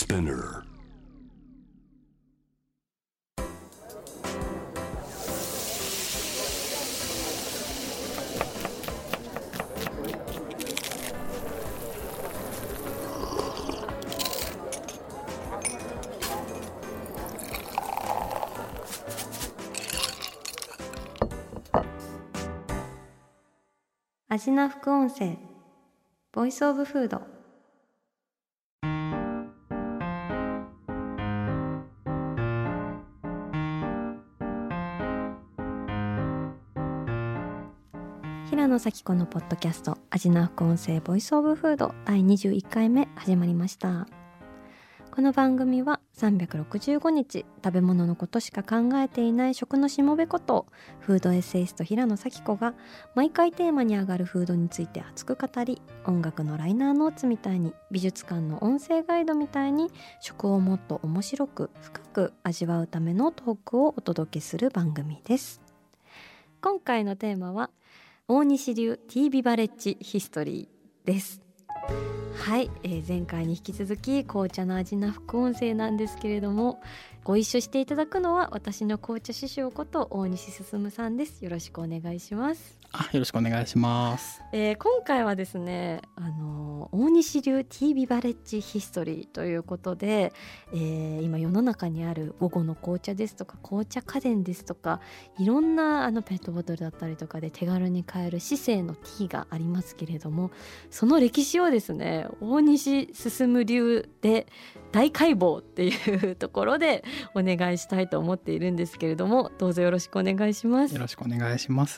Spinner. 味な副音声ボイスオブフード。平野咲子のポッドキャスト味な副音声ボイスオブフード第21回目始まりました。この番組は365日食べ物のことしか考えていない食のしもべことフードエッセイスト平野咲子が毎回テーマに上がるフードについて熱く語り、音楽のライナーノーツみたいに美術館の音声ガイドみたいに食をもっと面白く深く味わうためのトークをお届けする番組です。今回のテーマは大西流ティービバレッジヒストリーです。はい、前回に引き続き紅茶の味な副音声なんですけれども、ご一緒していただくのは私の紅茶師匠こと大西進さんです。よろしくお願いします。 よろしくお願いします。 今回はですね、大西流ティービバレッジヒストリーということで、今世の中にある午後の紅茶ですとか紅茶家電ですとかいろんなペットボトルだったりとかで手軽に買える市政のティーがありますけれども、その歴史をですね大西進流で大解剖っていうところでお願いしたいと思っているんですけれども、どうぞよろしくお願いします。 よろしくお願いします。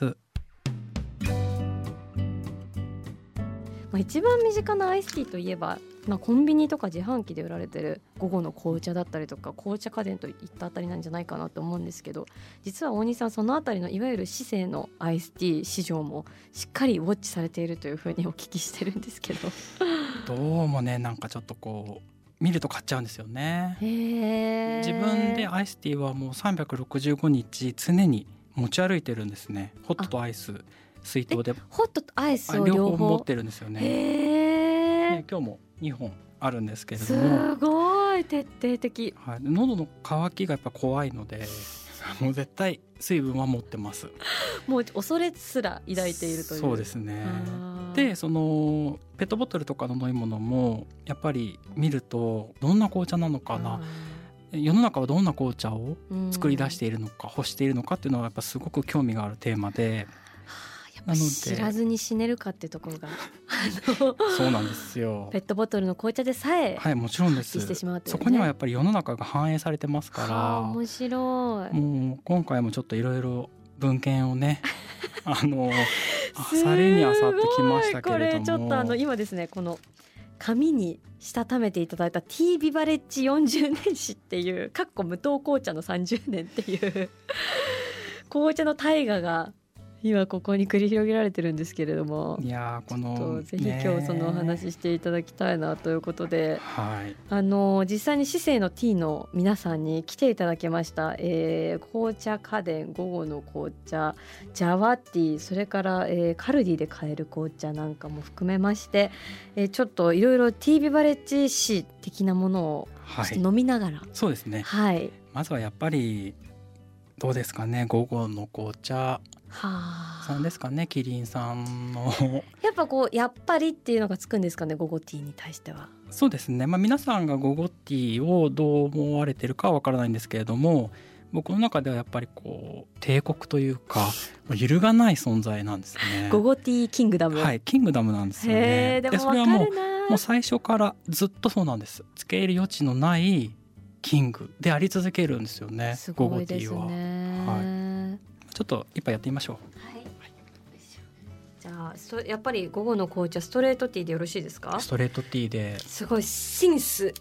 一番身近なアイスティーといえば、コンビニとか自販機で売られてる午後の紅茶だったりとか紅茶家電といったあたりなんじゃないかなと思うんですけど、実は大西さんそのあたりのいわゆる市政のアイスティー市場もしっかりウォッチされているというふうにお聞きしてるんですけどどうもね、なんかちょっとこう見ると買っちゃうんですよね。自分でアイスティーはもう365日常に持ち歩いてるんですね。ホットとアイス水筒でホットとアイスを両方持ってるんですよね。今日も2本あるんですけれども、 すごい徹底的、 喉の渇きがやっぱ怖いのでもう絶対水分は持ってます。 もう恐れすら抱いているという。 そうですね。でそのペットボトルとかの飲み物もやっぱり見るとどんな紅茶なのかな、世の中はどんな紅茶を作り出しているのか欲しているのかっていうのはやっぱすごく興味があるテーマで、 やっぱ知らずに死ねるかっていうところがそうなんですよ。 ペットボトルの紅茶でさえもちろんです。 してしまうというね。 そこにはやっぱり世の中が反映されてますから。 面白い。 もう今回もちょっといろいろ文献をねあさりにあさってきましたけれども、 これちょっと今ですねこの紙にしたためていただいたティービバレッジ40年史っていう無糖紅茶の30年っていう紅茶の大河が今ここに繰り広げられてるんですけれども、 いやこのぜひ今日そのお話ししていただきたいなということで、実際に市政のティーの皆さんに来ていただきました。紅茶家電、午後の紅茶、ジャワティー、それから、カルディで買える紅茶なんかも含めまして、ちょっといろいろティービバレッジ史的なものをちょっと飲みながら、 そうですね、まずはやっぱりどうですかね、午後の紅茶さんですかね、キリンさんのやっぱやっぱりっていうのがつくんですかね、午後ティーに対しては。 そうですね、皆さんが午後ティーをどう思われてるかはわからないんですけれども、僕の中ではやっぱり帝国というか揺るがない存在なんですね。 午後ティーキングダム、 キングダムなんですよね。 でもそれはもう最初からずっとそうなんです。付け入る余地のないキングであり続けるんですよね。 すごいですね。 ちょっと一杯やってみましょう。 じゃあやっぱり午後の紅茶ストレートティーでよろしいですか？ ストレートティーで。 すごい、シンス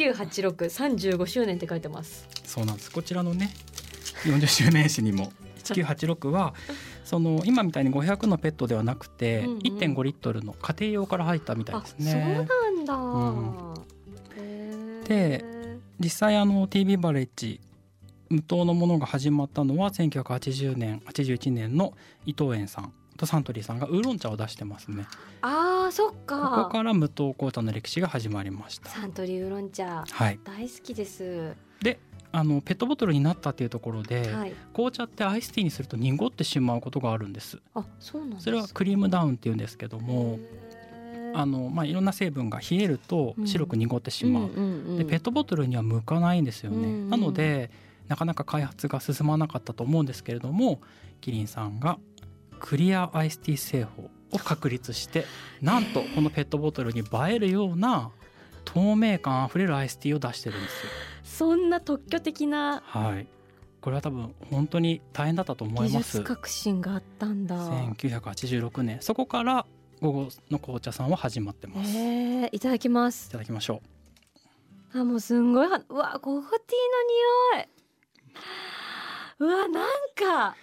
198635周年って書いてます。 そうなんです。こちらのね40周年誌にも1986はその今みたいに500のペットではなくて、1.5 リットルの家庭用から入ったみたいですね。 そうなんだ、 で実際ティービバレッジ無糖のものが始まったのは1980年81年の伊藤園さんサントリーさんがウーロン茶を出してますね。 あーそっか。 ここから無糖紅茶の歴史が始まりました。 サントリーウーロン茶、 はい、 大好きです。 でペットボトルになったっていうところで、 はい、 紅茶ってアイスティーにすると濁ってしまうことがあるんです。 あ、そうなんですか。 それはクリームダウンっていうんですけども、いろんな成分が冷えると白く濁ってしまう、でペットボトルには向かないんですよね、なのでなかなか開発が進まなかったと思うんですけれども、キリンさんがクリアアイスティー製法を確立してなんとこのペットボトルに映えるような透明感あふれるアイスティーを出してるんですよ。 そんな特許的な、 はい、これは多分本当に大変だったと思います。 技術革新があったんだ。 1986年、そこから午後の紅茶さんは始まってます。 いただきます。 いただきましょう。もうすんごい、うわ、ゴゴティーの匂い、うわ、なんか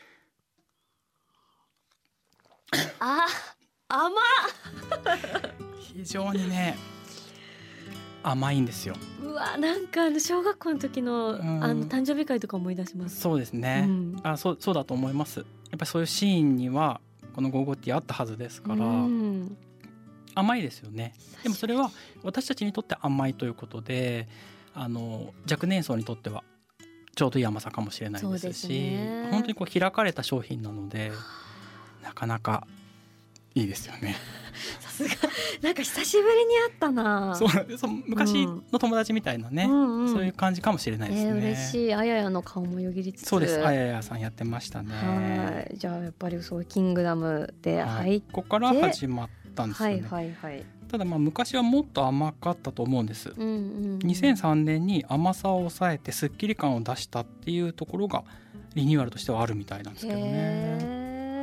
甘っ非常にね甘いんですよ。 うわ、なんか小学校の時の誕生日会とか思い出します。 そうですね、そうだと思います。やっぱりそういうシーンにはこのゴゴティーあったはずですから、甘いですよね。でもそれは私たちにとって甘いということで、若年層にとってはちょうどいい甘さかもしれないですし、本当にこう開かれた商品なのでなかなかいいですよね。 さすが、なんか久しぶりに会ったな。 そう昔の友達みたいなね、そういう感じかもしれないですね。 嬉しい。あややの顔もよぎりつつ。 そうです、あややさんやってましたね。 はい、じゃあやっぱりそうキングダムで入って、 ここから始まったんですよね。ただ昔はもっと甘かったと思うんです、2003年に甘さを抑えてスッキリ感を出したっていうところがリニューアルとしてはあるみたいなんですけどね。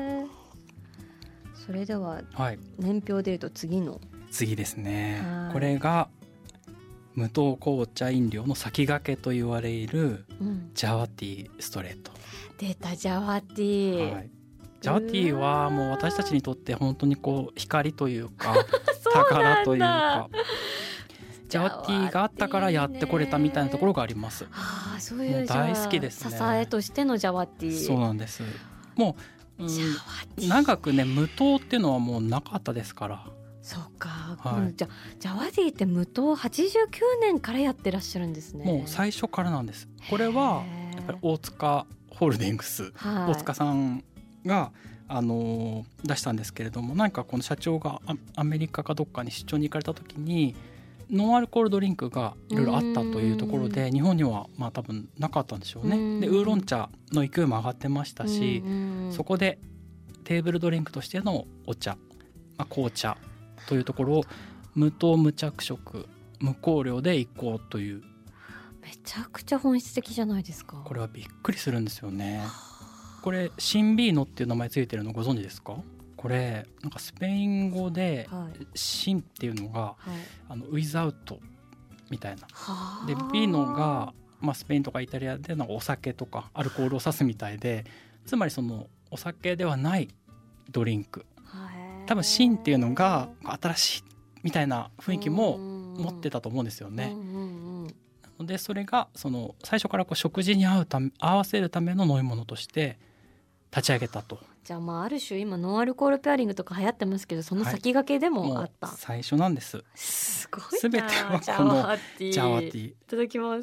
それでは年表でいうと次ですね。これが無糖紅茶飲料の先駆けと言われるジャワティーストレート。 出た、ジャワティー、 ジャワティーはもう私たちにとって本当にこう光というか宝というかジャワティーがあったからやってこれたみたいなところがあります。 そういう大好きですね。 支えとしてのジャワティー。 そうなんです。もう長くね無糖っていうのはもうなかったですから。 そうか、ジャワティーって無糖89年からやってらっしゃるんですね。 もう最初からなんです。これはやっぱり大塚ホールディングス、大塚さんが出したんですけれども、何かこの社長がアメリカかどっかに出張に行かれた時にノンアルコールドリンクがいろいろあったというところで、日本には多分なかったんでしょうね。でウーロン茶の勢いも上がってましたし、そこでテーブルドリンクとしてのお茶、紅茶というところを無糖無着色無香料でいこうという。 めちゃくちゃ本質的じゃないですか。 これはびっくりするんですよね。これシンビーノっていう名前ついてるのご存知ですか？これなんかスペイン語でシンっていうのが、ウィザウトみたいなで、ビーノが、スペインとかイタリアでのお酒とかアルコールを指すみたいで、つまりそのお酒ではないドリンク、多分シンっていうのが新しいみたいな雰囲気も持ってたと思うんですよね。なのでそれがその最初から食事に合わせるための飲み物として立ち上げたと。 じゃあある種今ノンアルコールペアリングとか流行ってますけど、その先駆けでもあった、 最初なんです。 すごいな。 全てはこのジャワティー。 いただきます。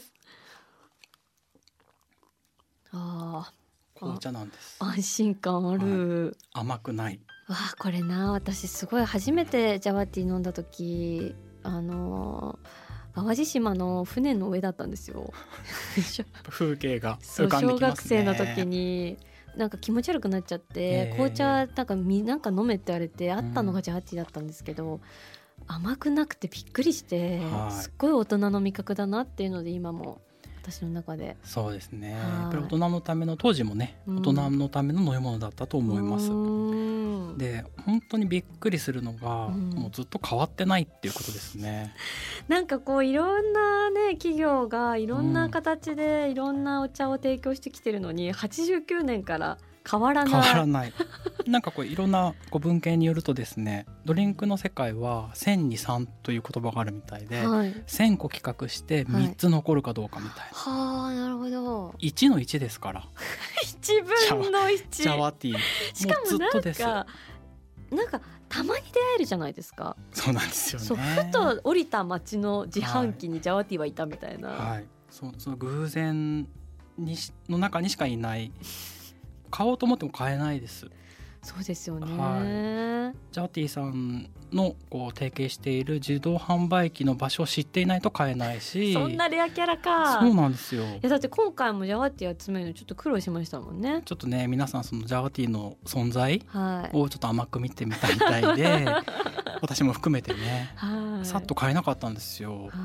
紅茶なんです。 安心感ある、 甘くない。 これ私すごい初めてジャワティー飲んだ時淡路島の船の上だったんですよ。 風景が浮かんできますね。 小学生の時になんか気持ち悪くなっちゃって、紅茶なんか飲めって言われてあったのがジャワティーだったんですけど、甘くなくてびっくりして、すっごい大人の味覚だなっていうので今も私の中で。そうですね、 やっぱり大人のための、当時もね、大人のための飲み物だったと思います。で本当にびっくりするのが、もうずっと変わってないっていうことですね。 なんかいろんなね企業がいろんな形でいろんなお茶を提供してきてるのに、89年から変わらないなんかいろんな文献によるとですね、ドリンクの世界は1000に3という言葉があるみたいで、1000個企画して3つ残るかどうかみたいな。 なるほど。 1の1ですから 1分の1 ジャワティー。 しかもなんかなんかたまに出会えるじゃないですか。 そうなんですよね。 そうふと降りた街の自販機にジャワティはいたみたいな、 はい、その偶然の中にしかいない、買おうと思っても買えないです。 そうですよね、 はい、ジャワティさんのこう提携している自動販売機の場所を知っていないと買えないし。 そんなレアキャラか。 そうなんですよ。 いやだって今回もジャワティ集めるのちょっと苦労しましたもんね。 ちょっとね皆さんそのジャワティの存在はい、 をちょっと甘く見てみたみたいで、私も含めてね、 はい、 さっと買えなかったんですよ。 はい、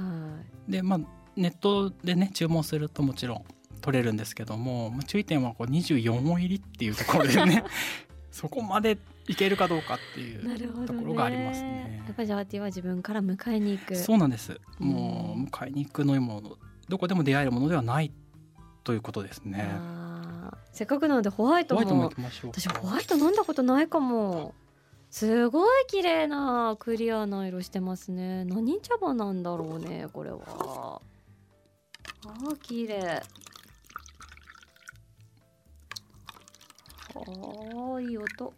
でネットでね注文するともちろん取れるんですけども、注意点はこう24本入りっていうところでねそこまでいけるかどうかっていうところがありますね。 やっぱりジャワティは自分から迎えに行く。 そうなんです。もう迎えに行くのもの、どこでも出会えるものではないということですね。 せっかくなのでホワイトも行きましょう。 私ホワイト飲んだことないかも。すごい綺麗なクリアな色してますね。何茶葉なんだろうねこれは。綺麗。いい音。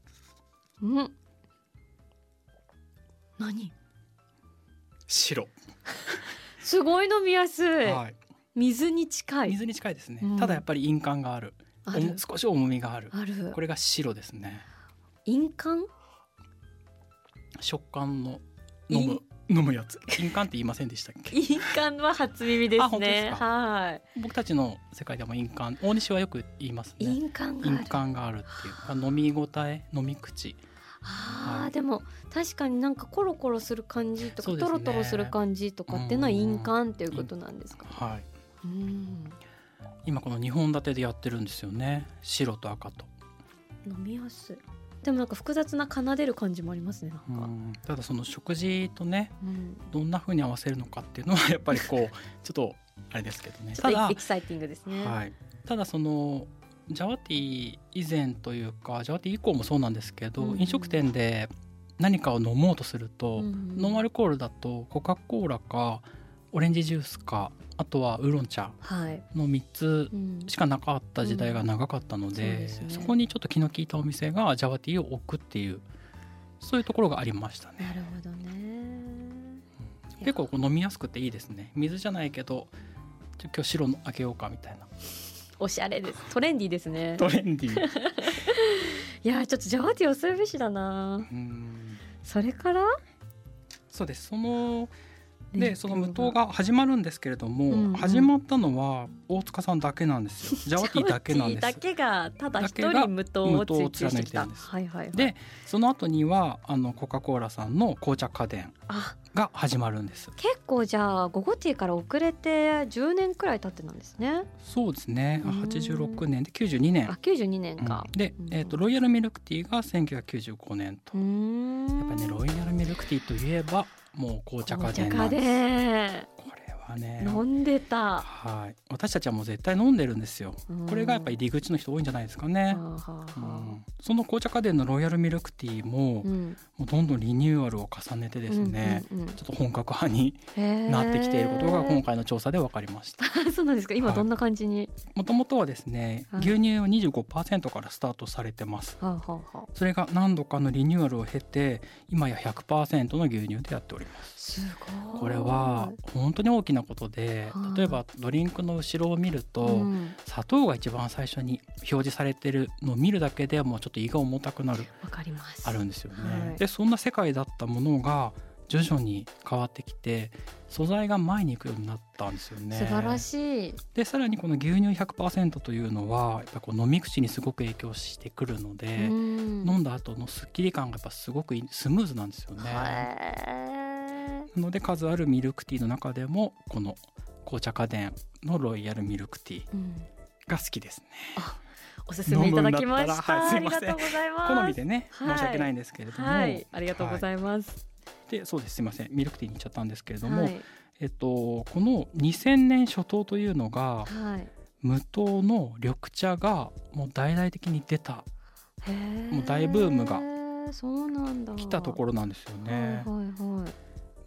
何？ 白。すごい飲みやすい。 はい、 水に近い。 水に近いですね。ただやっぱり印鑑がある。少し重みがある。これが白ですね。 印鑑？ 食感の飲むやつ。印鑑って言いませんでしたっけ？ 印鑑は初耳ですね。 本当ですか？ はい。 僕たちの世界でも印鑑、大西はよく言いますね。 印鑑があるっていう、飲み応え、飲み口。 でも確かになんかコロコロする感じとか、トロトロする感じとかっていうのは印鑑っていうことなんですか？ はい。今この2本立てでやってるんですよね。白と赤と。 飲みやすい。でもなんか複雑な奏でる感じもありますね。なんかただその食事とね、どんな風に合わせるのかっていうのはやっぱりこうちょっとあれですけどね。 ちょっとエキサイティングですね。 はい。ただそのジャワティ以前というかジャワティ以降もそうなんですけど、飲食店で何かを飲もうとすると、ノンアルコールだとコカ・コーラかオレンジジュースか、あとはウーロン茶の3つしかなかった時代が長かったので、そこにちょっと気の利いたお店がジャワティを置くっていう、そういうところがありましたね。 なるほどね。 結構飲みやすくていいですね。水じゃないけど今日白の開けようかみたいな。 おしゃれです。トレンディーですね。 トレンディーいやちょっとジャワティおすべしだな。それからそうです。その無糖が始まるんですけれども、始まったのは大塚さんだけなんですよ。ジャワティだけなんです。 だけがただ一人無糖を追求してきた。 でその後にはコカ・コーラさんの紅茶家電が始まるんです。 結構じゃあゴゴティから遅れて10年くらい経ってなんですね。 そうですね。86年で92年。 92年か。 で、ロイヤルミルクティーが1995年と。やっぱりねロイヤルミルクティーといえばもう紅茶家電なんです。これはね飲んでた。 はい。私たちはもう絶対飲んでるんですよ。これがやっぱり入り口の人多いんじゃないですかね。その紅茶家電のロイヤルミルクティーも、もうどんどんリニューアルを重ねてですね、ちょっと本格派になってきていることが今回の調査で分かりました。 そうなんですか。今どんな感じに？ もともとはですね、牛乳は 25% からスタートされてます。それが何度かのリニューアルを経て今や 100% の牛乳でやっております。 すごい。 これは本当に大きなことで、例えばドリンクの後ろを見ると、砂糖が一番最初に表示されてるのを見るだけでもうちょっと胃が重たくなる。 わかります。 あるんですよね。でそんな世界だったものが徐々に変わってきて素材が前に行くようになったんですよね。 素晴らしい。 でさらにこの牛乳 100% というのはやっぱこう飲み口にすごく影響してくるので、飲んだ後のスッキリ感がやっぱすごくスムーズなんですよね。なので数あるミルクティーの中でもこの紅茶家電のロイヤルミルクティーが好きですね。 おすすめいただきました。ありがとうございます。 好みでね、申し訳ないんですけれども、 ありがとうございます。 でそうです。すいません。ミルクティーに行っちゃったんですけれども、この2000年初頭というのが、無糖の緑茶がもう大々的に出た、もう大ブームが来たところなんですよね。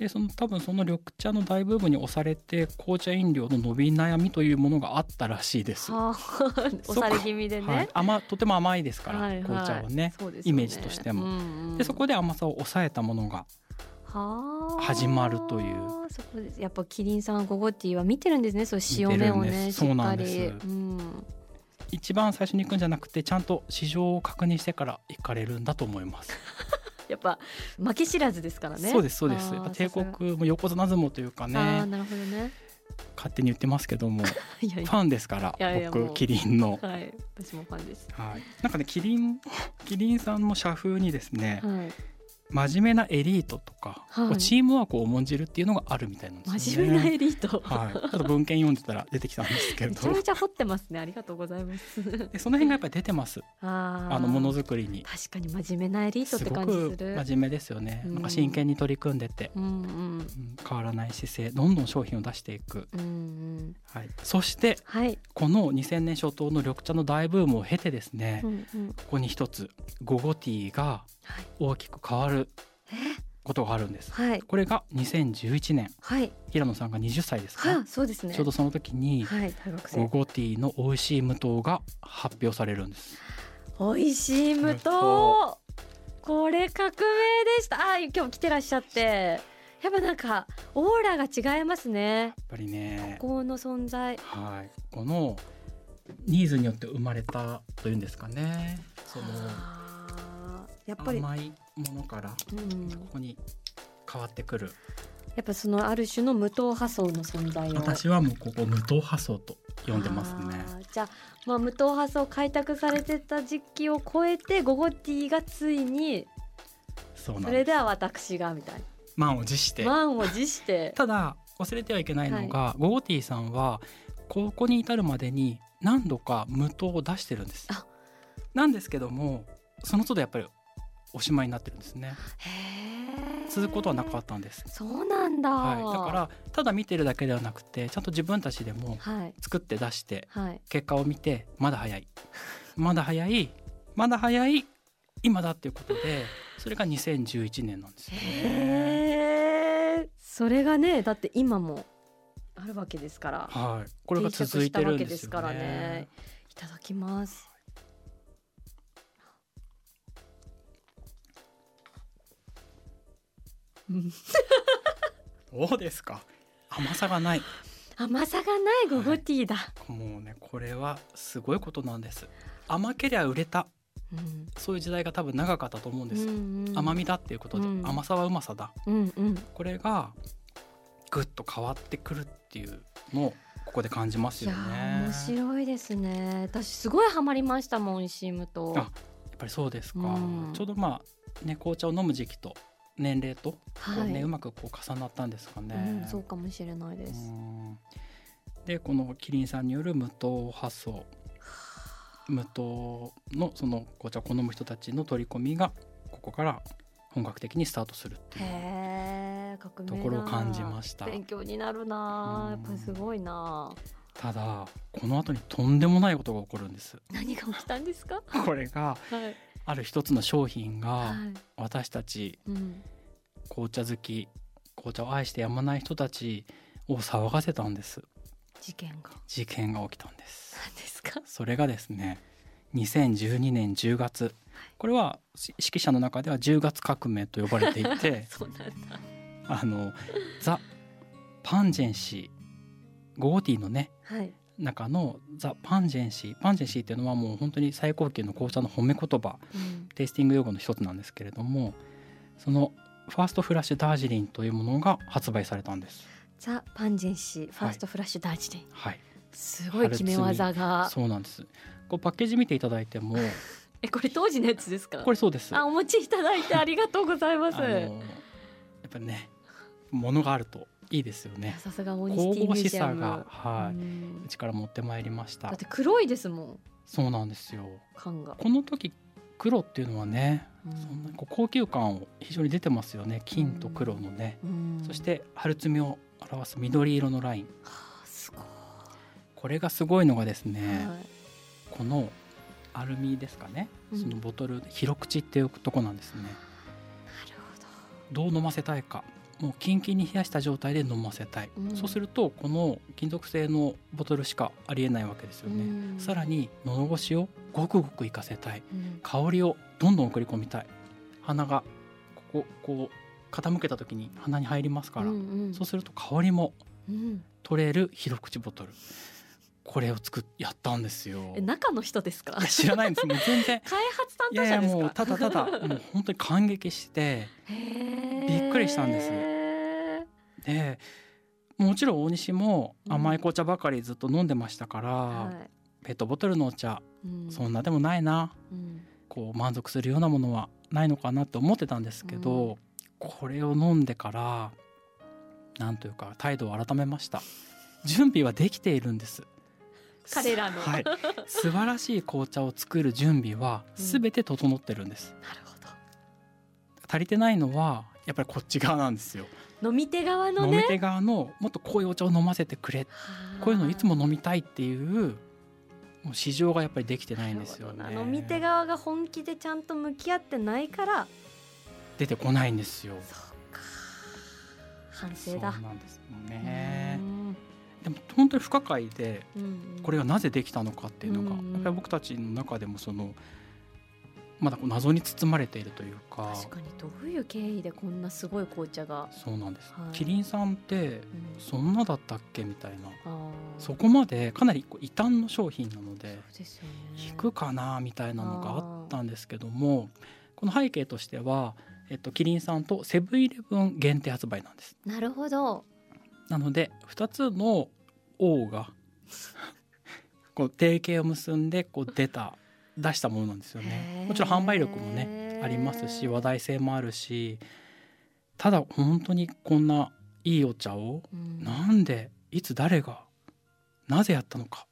で多分その緑茶の大ブームに押されて紅茶飲料の伸び悩みというものがあったらしいです。 押され気味でね、 はい、とても甘いですから、 はいはい、 紅茶は ねイメージとしても、でそこで甘さを抑えたものが始まるという。 そこでやっぱキリンさんゴゴティーは見てるんですね、そう潮目をね、 そうなんです、一番最初に行くんじゃなくてちゃんと市場を確認してから行かれるんだと思いますやっぱ負け知らずですからね。 そうですそうです。やっぱ帝国も横綱相撲というかね、 なるほどね、 勝手に言ってますけどもいやいやファンですから僕キリンの、 はい、私もファンです、 はい、なんかねキリンさんの社風にですね、はい、真面目なエリートとか、はい、チームワークを重んじるっていうのがあるみたいなんですよね。 真面目なエリート、 はい、ちょっと文献読んでたら出てきたんですけどめちゃめちゃ掘ってますね、ありがとうございますでその辺がやっぱり出てますものづくりに。 確かに真面目なエリートって感じする。 すごく真面目ですよね、なんか真剣に取り組んでて、変わらない姿勢、どんどん商品を出していく、はい、そして、はい、この2000年初頭の緑茶の大ブームを経てですね、ここに一つゴゴティーが大きく変わることがあるんです、はい、これが2011年、はい、平野さんが20歳ですか、 そうですね、 ちょうどその時に、はい、ゴゴティーの美味しい無糖が発表されるんです。 美味しい無糖、これ革命でした。今日来てらっしゃってやっぱなんかオーラが違いますね、やっぱりね、 ここの存在、 はい、このニーズによって生まれたというんですかね、そのやっぱり甘いものから、ここに変わってくる、 やっぱそのある種の無糖派層の存在を、 私はもうここ無糖派層と呼んでますね。 じゃあ、無糖派層開拓されてた時期を超えてゴゴティーがついにそれでは私がみたいな満を持してただ忘れてはいけないのが、はい、ゴゴティーさんはここに至るまでに何度か無糖を出してるんです。なんですけどもその都度やっぱりおしまいになってるんですね。続くことはなかったんです。 そうなんだ、 はい、だからただ見てるだけではなくてちゃんと自分たちでも作って出して、はい、結果を見てまだ早いまだ早いまだ早い今だっていうことで、それが2011年なんですよね。 それがね、だって今もあるわけですから、 はい、これが続いてるんですよね。 いただきます。 どうですか、甘さがないゴゴティーだ、 はい、もうねこれはすごいことなんです。甘けりゃ売れた、そういう時代が多分長かったと思うんです、甘みだっていうことで、甘さはうまさだ、これがぐっと変わってくるっていうのをここで感じますよね。 いや面白いですね。私すごいハマりましたもん、シームと。 やっぱりそうですか、ちょうど紅茶を飲む時期と年齢とうまく重なったんですかね、 そうかもしれないです。 でこのキリンさんによる無糖発想、無糖のその紅茶を好む人たちの取り込みがここから本格的にスタートするっていうところを感じました。 勉強になるな、やっぱりすごいな。 ただこの後にとんでもないことが起こるんです。 何が起きたんですか？ これが、ある一つの商品が私たち、紅茶好き、紅茶を愛してやまない人たちを騒がせたんです。 事件が起きたんです。 何ですか？それがですね、2012年10月、これは識者の中では10月革命と呼ばれていてそうなんだ。 ザ・パンジェンシー、ゴゴティーのね、中のザ・パンジェンシーっていうのはもう本当に最高級の紅茶の褒め言葉、テイスティング用語の一つなんですけれども、そのファーストフラッシュダージリンというものが発売されたんです。 ザ・パンジェンシーファーストフラッシュダージリン、すごい決め技が。 そうなんです。パッケージ見ていただいてもこれ当時のやつですか？ これそうです。 お持ちいただいてありがとうございます。 やっぱりね、物があるといいですよね。 さすがオニスティミュージアム、 神々しさが、うちから持ってまいりました。 だって黒いですもん。 そうなんですよ。 缶がこの時黒っていうのはね、そんなに高級感を非常に出てますよね。金と黒のね、そして春摘みを表す緑色のライン、 すごい。これがすごいのがですね、このアルミですかね、そのボトル広口っていうとこなんですね。 なるほど。 どう飲ませたいか、 もうキンキンに冷やした状態で飲ませたい、そうするとこの金属製のボトルしかありえないわけですよね、さらに喉越しをごくごく活かせたい、香りをどんどん送り込みたい、鼻がこう傾けた時に鼻に入りますから、そうすると香りも取れる広口ボトル、これをやったんですよ。 中の人ですか？ 知らないんです。もう全然開発担当者ですか？ もうただもう本当に感激してびっくりしたんです。でもちろん大西も甘い紅茶ばかりずっと飲んでましたから、ペットボトルのお茶、そんなでもないな、こう満足するようなものはないのかなって思ってたんですけど、これを飲んでからなんというか態度を改めました。準備はできているんです。 彼らの、 素晴らしい紅茶を作る準備は全て整ってるんです、 なるほど。 足りてないのはやっぱりこっち側なんですよ。 飲み手側のね、 飲み手側のもっとこういうお茶を飲ませてくれ、こういうのいつも飲みたいっていうもう市場がやっぱりできてないんですよね。 飲み手側が本気でちゃんと向き合ってないから出てこないんですよ。 そうか、反省だ。 そうなんですね。でも本当に不可解で、これがなぜできたのかっていうのが、やっぱり僕たちの中でもまだ謎に包まれているというか。 確かにどういう経緯でこんなすごい紅茶が。 そうなんです、キリンさんってそんなだったっけみたいな、そこまでかなり異端の商品なので、引くかなみたいなのがあったんですけども、この背景としては、キリンさんとセブンイレブン限定発売なんです。 なるほど。 なので2つの王がこう提携を結んで出したものなんですよね。もちろん販売力もねありますし、話題性もあるし、ただ本当にこんないいお茶を、なんでいつ誰がなぜやったのか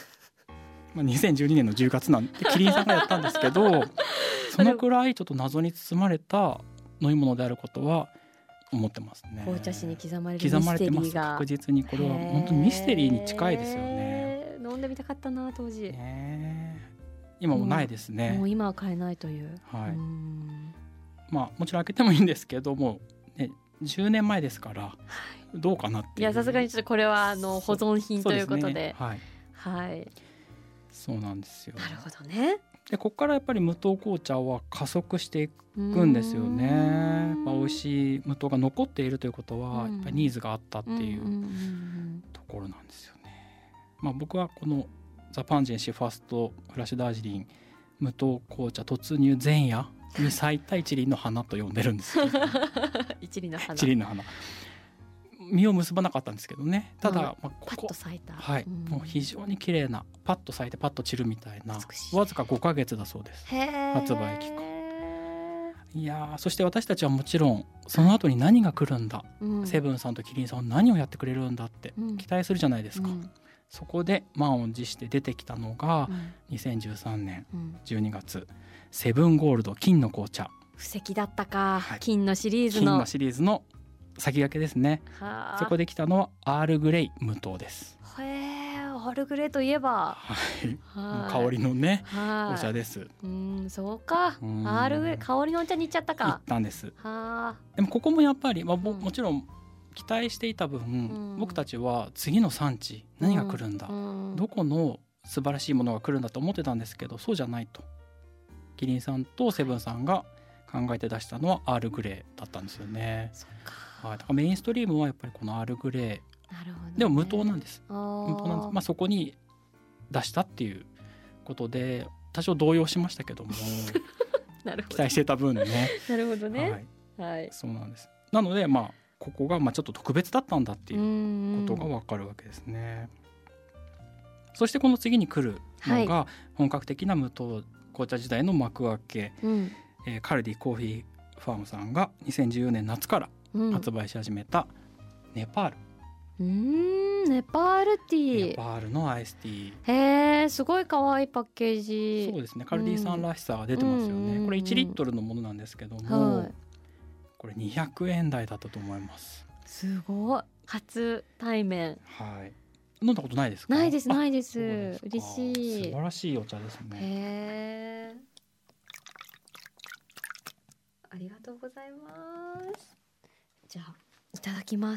2012年の10月なんでキリンさんがやったんですけどそのくらいちょっと謎に包まれた飲み物であることは思ってますね。 紅茶史に刻まれるミステリーが確実にこれは本当にミステリーに近いですよね。 飲んでみたかったな当時、 今もないですね。 もう今は買えないという、 もちろん開けてもいいんですけども、10年前ですからどうかなっていう。 いやさすがにちょっとこれは保存品ということで、 そうなんですよ。 なるほどね。 でここからやっぱり無糖紅茶は加速していくんですよね。美味しい無糖が残っているということはやっぱりニーズがあったっていうところなんですよね。僕はこのザ・パンジェンシーファーストフラッシュダージリン無糖紅茶突入前夜に咲いた一輪の花と呼んでるんですけど一輪の花、 実を結ばなかったんですけどね。ただ、 パッと咲いた、 もう非常に綺麗な、パッと咲いてパッと散るみたいな、わずか5ヶ月だそうです、発売期間。いやそして私たちはもちろんその後に何が来るんだ、セブンさんとキリンさんは何をやってくれるんだって期待するじゃないですか、そこで満を持して出てきたのが、2013年12月、セブンゴールド金の紅茶。 布石だったか、金のシリーズの先駆けですね。そこで来たのはアールグレイ無糖です。 アールグレイといえば、 香りのねお茶です。 そうか、アールグレイ香りのお茶に行っちゃったか。 行ったんです。でもここもやっぱり、もちろん期待していた分、僕たちは次の産地何が来るんだ、どこの素晴らしいものが来るんだと思ってたんですけど、そうじゃないと。キリンさんとセブンさんが考えて出したのはアールグレイだったんですよね。だからメインストリームはやっぱりこのアールグレイ、でも無糖なんです。そこに出したっていうことで多少動揺しましたけども期待してた分ね。 なるほどね、 そうなんです。なのでここがちょっと特別だったんだっていうことが分かるわけですね。そしてこの次に来るのが本格的な無糖紅茶時代の幕開け、カルディコーヒーファームさんが2014年夏から発売し始めたネパール、 ネパールティー、 ネパールのアイスティー、すごい可愛いパッケージ。 そうですね、カルディさんらしさが出てますよね。これ1リットルのものなんですけども、これ200円台だったと思います。 すごい、初対面。 飲んだことないですか？ ないです嬉しい。 素晴らしいお茶ですね。 ありがとうございます。じゃあただきます。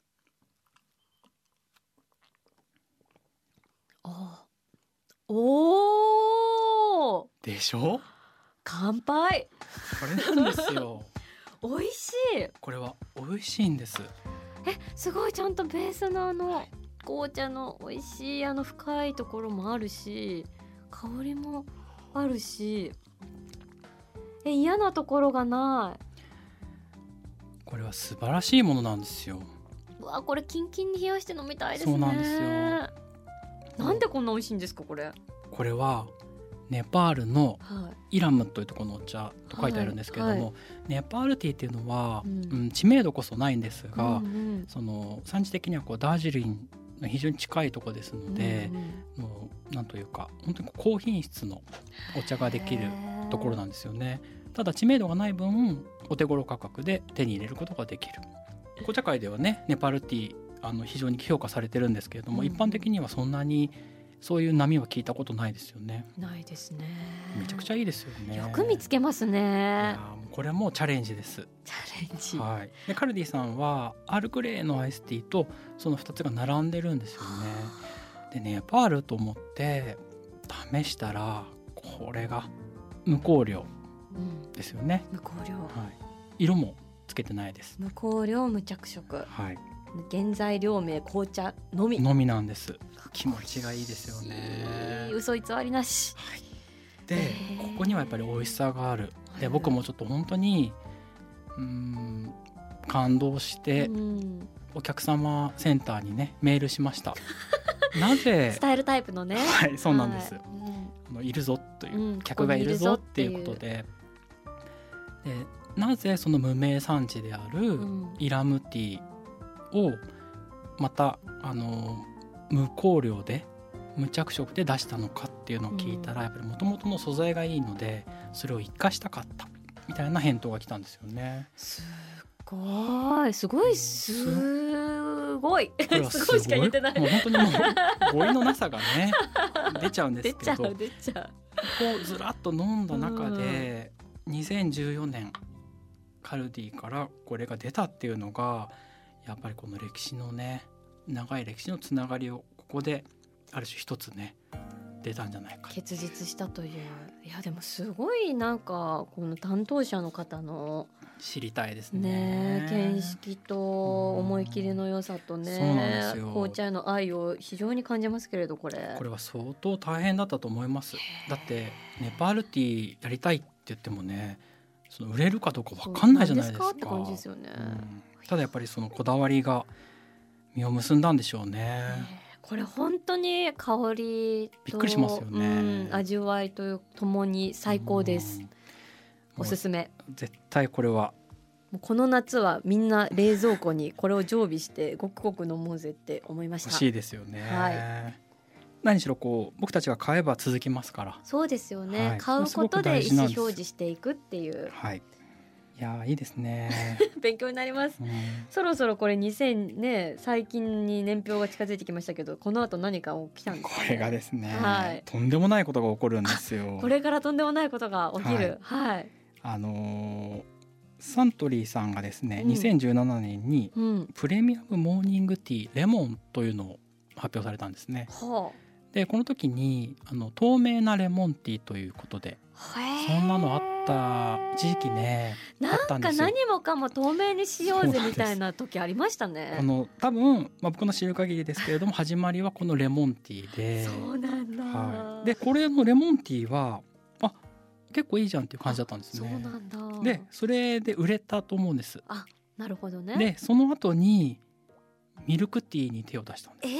おーでしょ。 乾杯。 これなんですよ美味しい。 これは美味しいんです。 すごいちゃんとベースの紅茶の美味しい深いところもあるし、香りもあるし、嫌なところがない。 これは素晴らしいものなんですよ。 うわ、これキンキンに冷やして飲みたいですね。 そうなんですよ。 なんでこんな美味しいんですかこれ。 これはネパールのイラムというところのお茶と書いてあるんですけれども、ネパールティーっていうのは、知名度こそないんですが、その産地的にはダージリンの非常に近いところですので、もうなんというか本当に高品質のお茶ができるところなんですよね。ただ知名度がない分お手頃価格で手に入れることができる。紅茶界ではね、ネパールティー非常に評価されてるんですけれども、一般的にはそんなにそういう波は聞いたことないですよね。 ないですね。 めちゃくちゃいいですよね。 よく見つけますね。いや、 これもチャレンジです。 チャレンジ、 はい、でカルディさんはアールグレーのアイスティーとその2つが並んでるんですよね。でネパールと思って試したら、これが無香料ですよね。 無香料、 はい、色もつけてないです。 無香料無着色、 はい、 原材料名紅茶のみなんです。気持ちがいいですよね。 嘘偽りなし、 はい、でここにはやっぱり美味しさがある。で僕もちょっと本当に感動して、お客様センターにねメールしましたなぜスタイルタイプのね、 はい、そうなんです、いるぞという、客がいるぞっていうことで、なぜその無名産地であるイラムティーをまた無香料で無着色で出したのかっていうのを聞いたら、やっぱりもともとの素材がいいのでそれを生かしたかったみたいな返答が来たんですよね。 すごいすごいすごいすごいしか言ってない。 もう本当にもう語彙のなさがね出ちゃうんですけど、 出ちゃうこうずらっと飲んだ中で、2014年カルディからこれが出たっていうのが、やっぱりこの歴史のね、長い歴史のつながりをここである種一つね出たんじゃないか、 結実したという。いやでもすごいなんかこの担当者の方の知りたいですね。 見識と思い切りの良さとね、 そうなんですよ。 紅茶への愛を非常に感じますけれど、これは相当大変だったと思います。だってネパールティーやりたいって言ってもね、その売れるかどうか分かんないじゃないですか。 って感じですよね。 ただやっぱりそのこだわりが実を結んだんでしょうね。 これ本当に香りとびっくりしますよね、 味わいとともに最高です。おすすめ。 絶対これはもうこの夏はみんな冷蔵庫にこれを常備してごくごく飲もうぜって思いました。 欲しいですよね、何しろこう僕たちが買えば続きますから。 そうですよね、買うことで意思表示していくっていう。 いやいいですね勉強になります、そろそろこれ2000ね、最近に年表が近づいてきましたけど、この後何か起きたんですかね。 これがですね、とんでもないことが起こるんですよ。 これからとんでもないことが起きる。 サントリーさんがですね、2017年にプレミアムモーニングティーレモンというのを発表されたんですね。でこの時に透明なレモンティーということで、そんなのあった一時期ね、 なんか何もかも透明にしようぜみたいな時ありましたね。 多分、僕の知る限りですけれども始まりはこのレモンティーで。 そうなんだ、 でこれのレモンティーは結構いいじゃんっていう感じだったんですね。 そうなんだ。 でそれで売れたと思うんです。 なるほどね。 でその後にミルクティーに手を出したんです。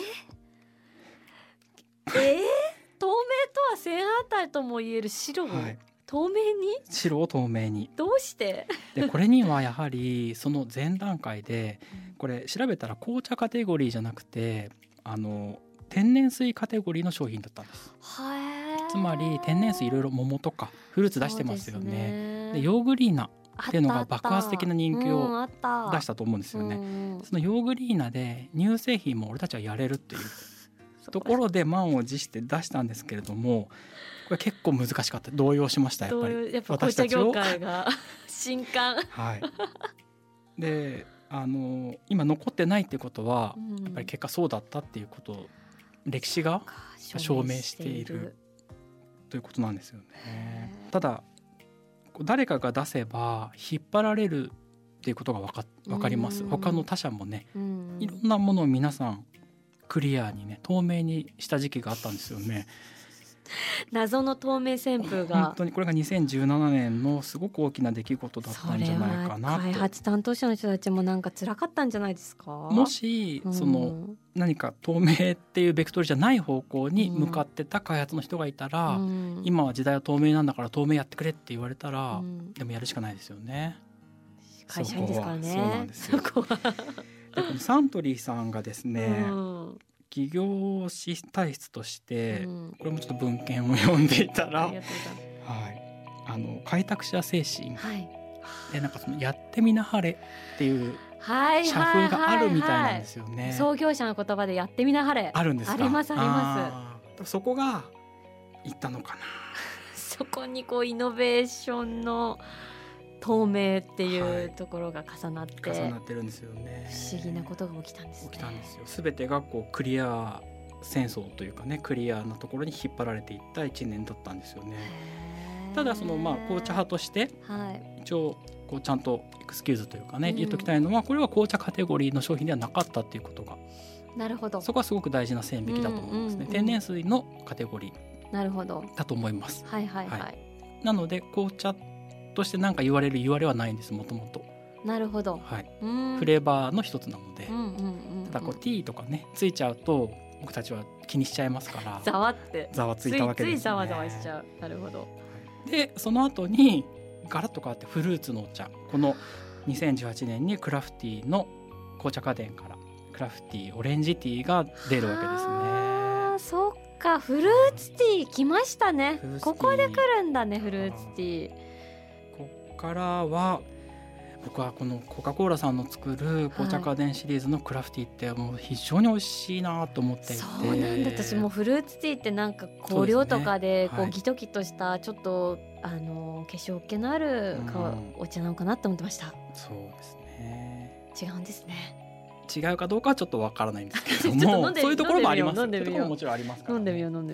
透明とは正反対とも言える白を透明に、 白を透明に。 どうしてでこれにはやはりその前段階でこれ調べたら紅茶カテゴリーじゃなくて天然水カテゴリーの商品だったんです。つまり天然水いろいろ桃とかフルーツ出してますよね。でヨーグリーナっていうのが爆発的な人気を出したと思うんですよね。そのヨーグリーナで乳製品も俺たちはやれるっていうところで満を持して出したんですけれども、これ結構難しかった。動揺しました。やっぱり紅茶業界が震撼で今残ってないってことは、やっぱり結果そうだったっていうことを歴史が証明しているということなんですよね。ただ誰かが出せば引っ張られるっていうことが分かります。他の他社もね、いろんなものを皆さんクリアにね透明にした時期があったんですよね。 謎の透明旋風が、 本当にこれが2017年のすごく大きな出来事だったんじゃないかなと。 開発担当者の人たちもなんか辛かったんじゃないですか。 もしその何か透明っていうベクトルじゃない方向に向かってた開発の人がいたら、今は時代は透明なんだから透明やってくれって言われたら、でもやるしかないですよね。 会社員ですからね。 そうなんですよ。でこのサントリーさんがですね、企業体質として、これもちょっと文献を読んでいたら、開拓者精神、でなんかそのやってみなはれっていう社風があるみたいなんですよね。 創業者の言葉でやってみなはれあるんですか。 ありますあります。 そこがいったのかな。 そこにこうイノベーションの透明っていうところが重なって、 重なってるんですよね。 不思議なことが起きたんですね。 起きたんですよ。全てがこうクリア戦争というかね、クリアなところに引っ張られていった1年だったんですよね。ただその紅茶派として、一応こうちゃんとエクスキューズというかね、言っときたいのは、これは紅茶カテゴリーの商品ではなかったっていうことが、 なるほど、 そこはすごく大事な線引きだと思いますね。天然水のカテゴリーだと思います。なので紅茶として何か言われはないんです、もともと。 なるほど、 フレーバーの一つなので、ただこうティーとかねついちゃうと僕たちは気にしちゃいますから、 ざわってざわついたわけですね。 ついざわざわしちゃう。なるほど。 でその後にガラッと変わってフルーツのお茶、この2018年にクラフティの紅茶家電からクラフティオレンジティーが出るわけですね。 そっか、フルーツティー来ましたね。ここで来るんだね、フルーツティー。 こっからは僕はこのコカ・コーラさんの作る紅茶家電シリーズのクラフティーってもう非常に美味しいなと思っていて。 そうなんだ。私もフルーツティーってなんか香料とかでこうギトギトしたちょっと化粧気のあるお茶なのかなと思ってました。 そうですね。 違うんですね。 違うかどうかはちょっとわからないんですけどもそういうところもあります。そういうところももちろんありますから、ね、 飲んでみよう。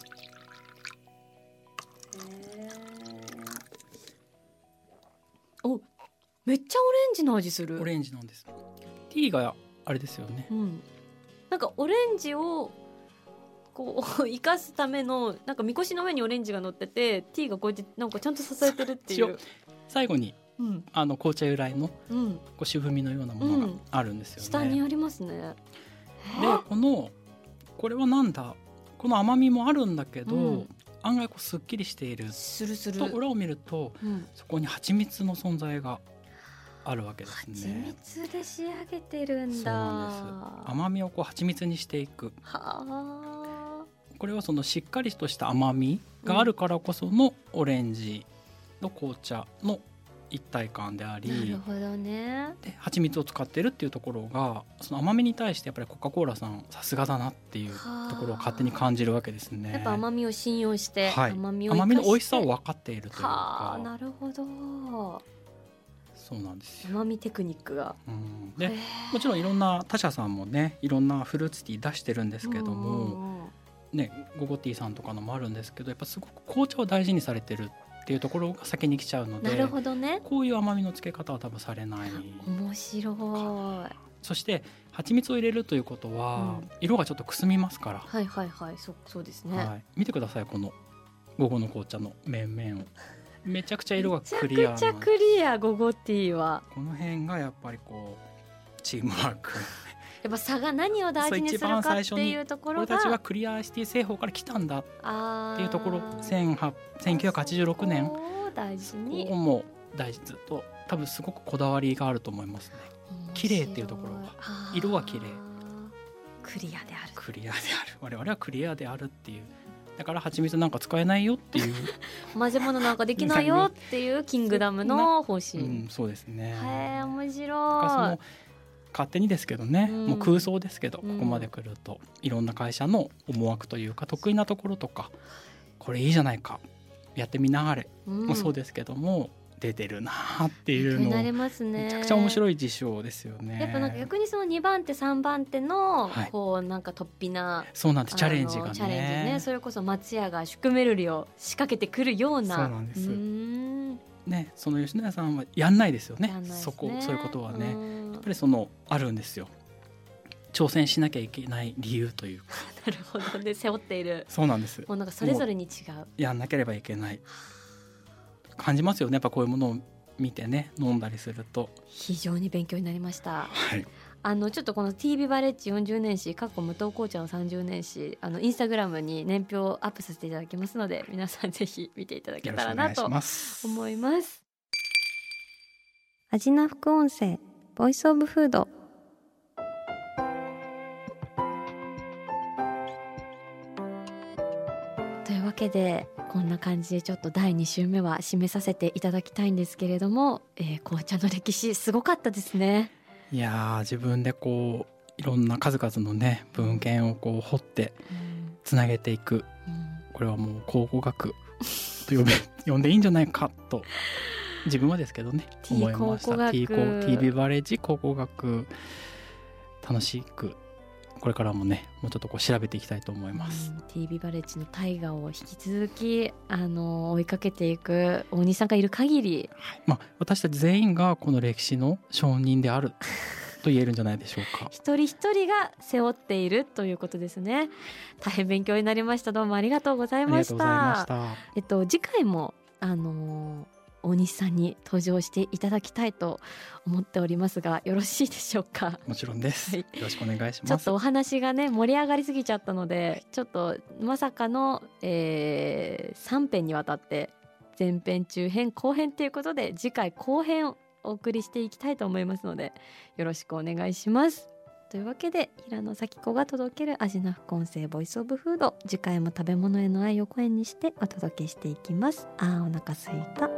お、めっちゃオレンジの味する。 オレンジなんです。ティーがあれですよね、 なんかオレンジをこう生かすためのなんかみこしの上にオレンジが乗ってて、ティーがこうやってなんかちゃんと支えてるっていう。 最後に、紅茶由来の、こう渋みのようなものがあるんですよね。 下にありますね。でこれはなんだ、この甘みもあるんだけど、案外こうすっきりしている。 すると裏を見ると、そこに蜂蜜の存在があるわけですね。 蜂蜜で仕上げてるんだ。そうなんです。甘みをこう蜂蜜にしていく。これはそのしっかりとした甘みがあるからこそのオレンジの紅茶の一体感であり、 なるほどね。 で蜂蜜を使ってるっていうところが、その甘みに対してやっぱりコカ・コーラさんさすがだなっていうところを勝手に感じるわけですね。 やっぱ甘みを信用して、甘みの美味しさを分かっているというか。 なるほど。 そうなんですよ。 甘みテクニックが、 でもちろんいろんな他社さんもね、いろんなフルーツティー出してるんですけども、ゴゴティーさんとかのもあるんですけど、やっぱすごく紅茶を大事にされてるっていうところが先に来ちゃうので。 なるほどね。 こういう甘みの付け方は多分されない。 面白い。 そして蜂蜜を入れるということは、色がちょっとくすみますから。 そうですね、 見てください、この午後の紅茶の面々を。めちゃくちゃ色がクリア。 めちゃくちゃクリア。ゴゴティーはこの辺がやっぱりこうチームワークやっぱ差が何を大事にするかっていうところが、 俺たちはクリアシティ製法から来たんだっていうところ、1986年大事にも大事、ずっと多分すごくこだわりがあると思いますね。綺麗っていうところが、色は綺麗、 クリアである。 我々はクリアであるっていう。だから蜂蜜なんか使えないよっていう混ぜ物なんかできないよっていうキングダムの方針。 そうですね。 面白い。 勝手にですけどね、もう空想ですけど、ここまで来るといろんな会社の思惑というか得意なところとか、これいいじゃないかやってみながれもそうですけども、 出てるなっていうのを、 なりますね、 めちゃくちゃ面白い事象ですよね。 やっぱなんか逆にその2番手3番手のはいこうなんか突飛な、 そうなんです、チャレンジがね、 チャレンジね、それこそ松屋がシュクメルリを仕掛けてくるような、 そうなんですね、 その吉野家さんはやんないですよね、 やんないですね、 そういうことはね、やっぱりそのあるんですよ、挑戦しなきゃいけない理由というかなるほどね、背負っている、 そうなんです、 もうなんかそれぞれに違う、 やんなければいけない感じますよね、やっぱこういうものを見てね、飲んだりすると非常に勉強になりました。 はい、 ちょっとこの TB バレッジ40年史過去無糖紅茶の30年史インスタグラムに年表をアップさせていただきますので、皆さんぜひ見ていただけたらなと思います。味な副音声ボイスオブフード。というわけでこんな感じでちょっと第2週目は締めさせていただきたいんですけれども、紅茶の歴史すごかったですね。いや自分でこういろんな数々のね文献をこう掘ってつなげていく、これはもう考古学と呼んでいいんじゃないかと自分はですけどね思いました。 TB バレッジ考古学、楽しくこれからもねもうちょっとこう調べていきたいと思います。 TB バレッジの大河を引き続き追いかけていく大西さんがいる限り、 はい、私たち全員がこの歴史の証人であると言えるんじゃないでしょうか一人一人が背負っているということですね。大変勉強になりました。どうもありがとうございました。次回も大西さんに登場していただきたいと思っておりますが、よろしいでしょうか。 もちろんです、はい、よろしくお願いします。 ちょっとお話がね盛り上がりすぎちゃったので、ちょっとまさかの、3編にわたって前編中編後編ということで、次回後編をお送りしていきたいと思いますので、よろしくお願いします。というわけで平野咲子が届ける味な副音声ボイスオブフード、次回も食べ物への愛を声にしてお届けしていきます。お腹すいた。